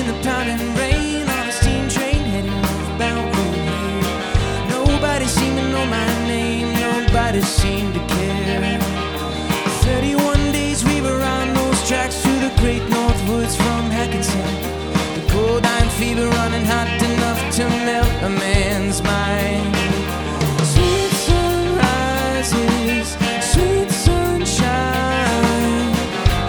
the pounding rain on a steam train heading northbound. Nobody seemed to know my name, nobody seemed to care. 31 days we were on those tracks through the great north woods from Hackensack. The cold iron fever running hot enough to melt a man's mind.